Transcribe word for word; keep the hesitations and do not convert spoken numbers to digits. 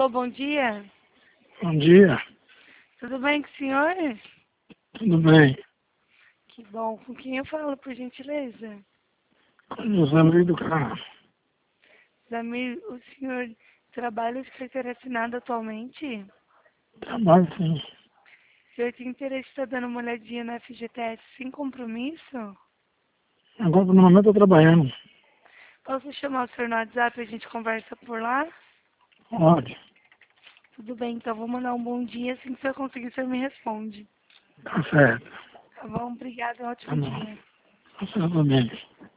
Alô, bom dia. Bom dia, Tudo bem com o senhor? tudo bem? Que bom. Com quem eu falo, por gentileza? Com o José Maria do Carmo. Zamir, o senhor trabalha de carteira assinada atualmente? Trabalho sim. O senhor tem interesse em estar dando uma olhadinha na F G T S sem compromisso? Agora no momento eu estou trabalhando. Posso chamar o senhor no WhatsApp e a gente conversa por lá? Pode, Tudo bem, então vou mandar um bom dia. Assim que eu conseguir, o senhor me responde. tá certo. Tá bom? Obrigada, um Tá ótimo bom. dia. Tá certo também.